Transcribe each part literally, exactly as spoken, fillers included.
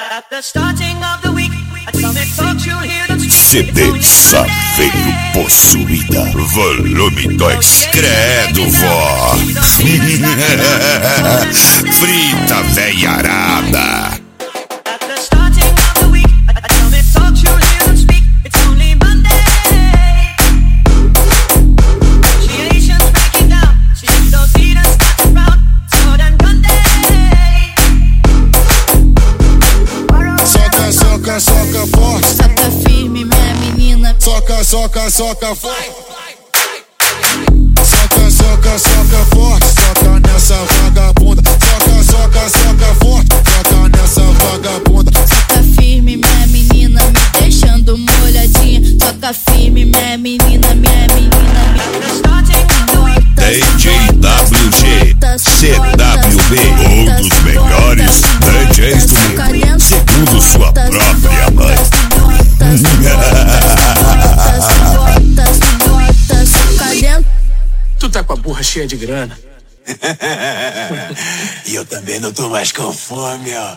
C D Saveiro Possuída, volume dois, credo vó. Frita veiarada. Soca forte, soca firme, minha menina. Soca, soca, soca forte. Soca, soca, soca forte. Soca nessa vagabunda. Soca, soca, soca forte. Soca nessa vagabunda. Soca firme, minha menina, me deixando molhadinha. Soca firme, minha menina, minha menina, minha. D J W G, C W B, um dos melhores D Js do mundo, segundo sua própria mãe. Tu tá com a burra cheia de grana. E eu também não tô mais com fome, ó.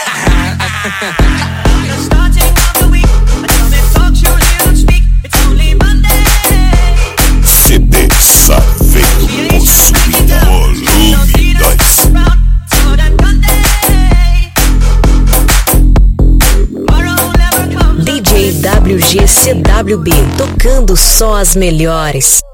C D Saveiro Possuída, volume dois. D J W G C W B, tocando só as melhores.